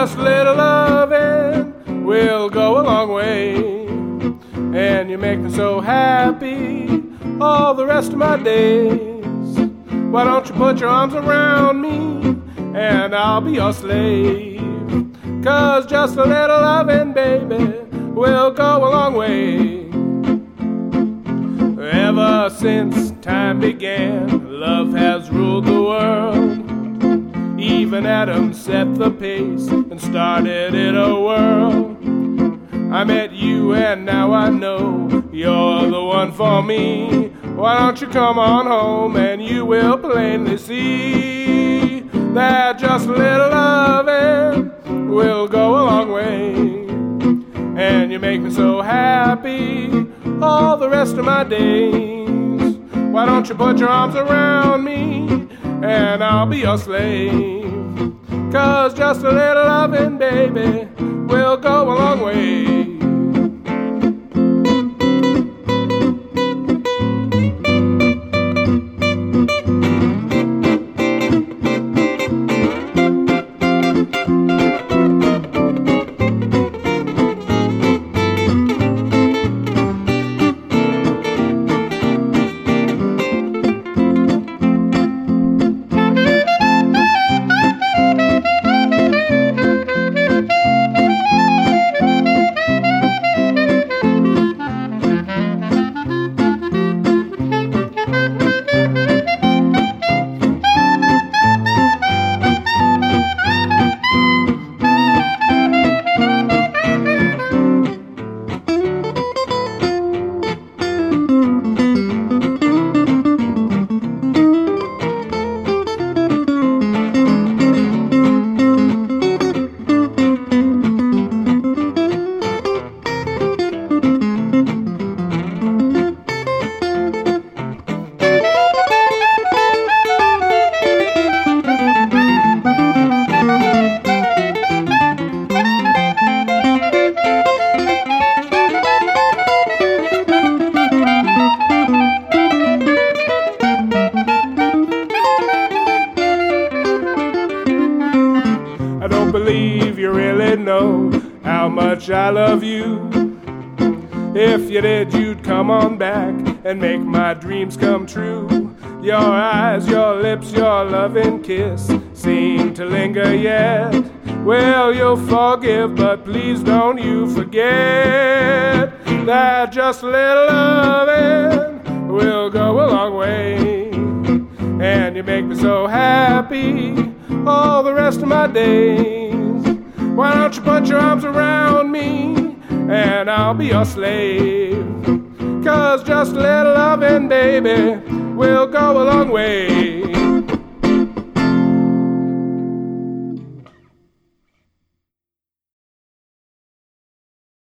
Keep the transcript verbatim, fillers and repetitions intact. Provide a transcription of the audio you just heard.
just a little loving will go a long way. And you make me so happy all the rest of my days. Why don't you put your arms around me and I'll be your slave? 'Cause just a little loving, baby, will go a long way. Ever since time began, love has ruled the world. Even Adam set the pace and started it a whirl. I met you and now I know you're the one for me. Why don't you come on home and you will plainly see that just a little loving will go a long way. And you make me so happy all the rest of my days. Why don't you put your arms around me and I'll be your slave? 'Cause just a little loving, baby, will go a long way. I don't believe you really know how much I love you. If you did, you'd come on back and make my dreams come true. Your eyes, your lips, your loving kiss seem to linger yet. Well, you'll forgive, but please don't you forget that just a little loving will go a long way. And you make me so happy all the rest of my days. Why don't you put your arms around me and I'll be your slave? 'Cause just a little loving, baby, will go a long way.